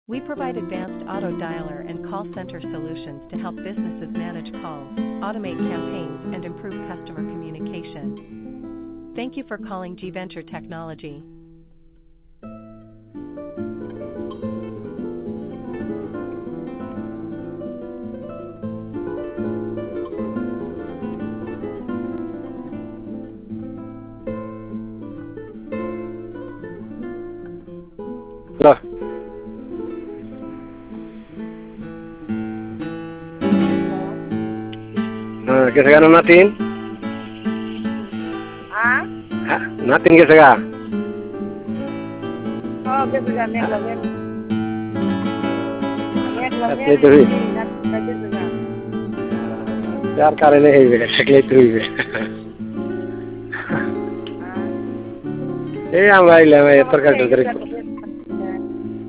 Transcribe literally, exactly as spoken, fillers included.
We provide advanced auto dialer and call center solutions to help businesses manage calls, automate campaigns, and improve customer communication. Thank you for calling G Venture Technology. Hello. Uh, कैसे गा नातिन? हाँ? नातिन कैसे गा? हाँ कैसे गा नेट लगे? नेट लगे? शक्लें तो हुई। कैसे गा? प्यार करे नहीं हुई है, शक्लें तो हुई है। हाँ? ये हम आई ले मैं ये पर कर ये दे